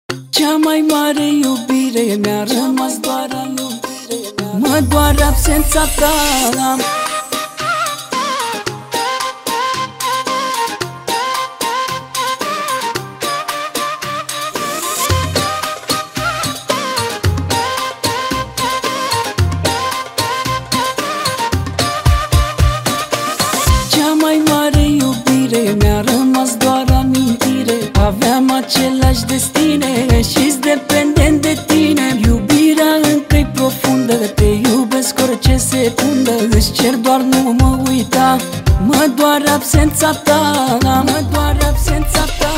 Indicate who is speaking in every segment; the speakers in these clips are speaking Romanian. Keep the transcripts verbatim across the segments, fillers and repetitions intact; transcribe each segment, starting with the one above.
Speaker 1: Cea mai mare iubire mi-a rămas doar a iubire. Mă doare absența ta. Cea mai mare iubire mi-a rămas doar amintire. Aveam același destine și-s dependent de tine. Iubirea încă-i profundă, te iubesc orice secundă. Îți cer doar nu mă uita, mă doare absența ta. Mă doare absența ta.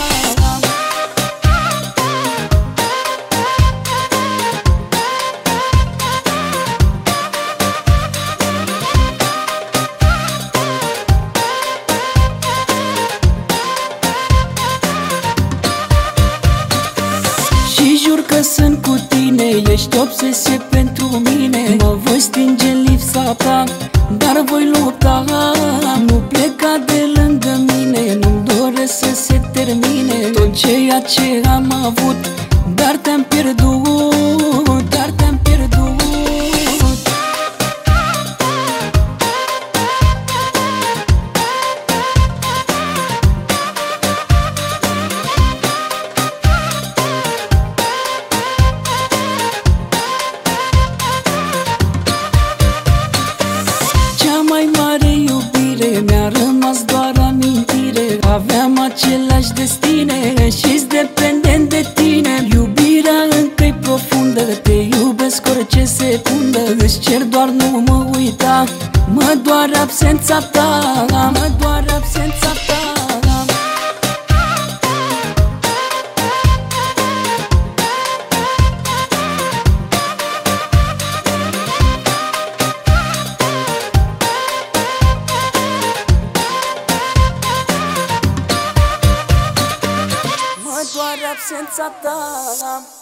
Speaker 1: Și jur că sunt cu tine, ești obsesie pentru mine. Mă voi stinge în lipsa ta, dar voi lupta. Nu pleca de lângă mine, nu-mi doresc să se termine tot ceea ce am avut, dar te-am pierdut, dar te-am pierdut. Cea mai mare iubire mi-a rămas doar amintire. Aveam același destine și-s dependent de tine. Iubirea încă-i profundă, te iubesc orice secundă. Îți cer doar nu mă uita, mă doare absența ta. Mă doare absența ta. Mă doare absența ta.